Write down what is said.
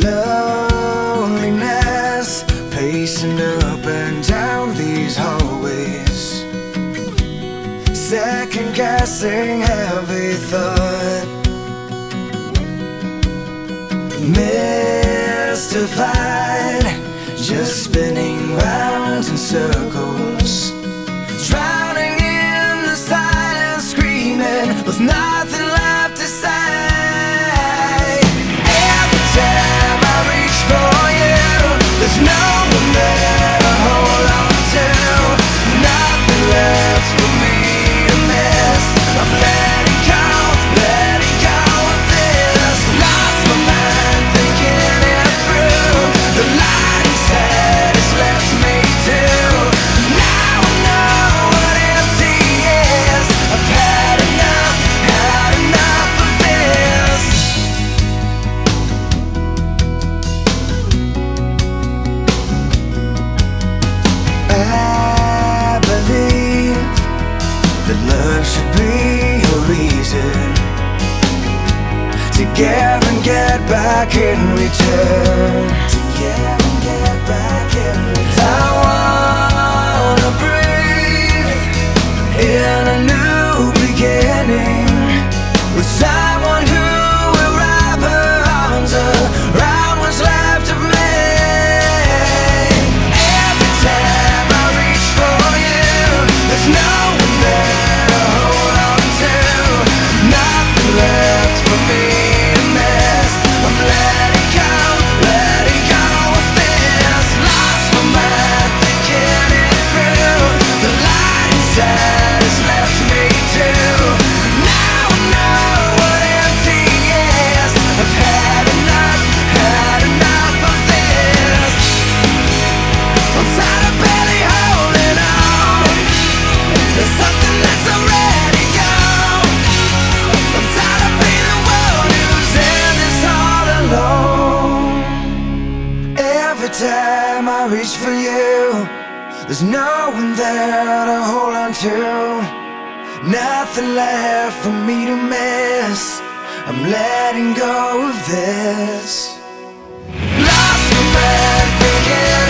loneliness, pacing up and down these hallways, second guessing every thought, mystified, just spinning round in circles, drowning in the silence, screaming with nothing left to say. Every time I reach for you, there's no one there to hold on to, nothing left for me to miss. I'm letting go of this, lost my mind thinking it through. The light inside has left me too. Now I know what empty is. I've had enough of this. I believe that love should be a reason to give and get back in return. To give and get back in return. I wanna breathe in a new beginning with someone who will wrap her arms around what's left of me. Every time I reach for you, there's no one there to hold on to, nothing left for me to miss. I'm letting go of this, lost my mind thinking it through. The light inside has left me too. Now I know what empty is. I've had enough of this. I'm tired of barely holding on. There's something that's already gone. I'm tired of being the one who's in this all alone. Every time I reach for you, there's no one there to hold on to, nothing left for me to miss. I'm letting go of this. Lost my mind thinking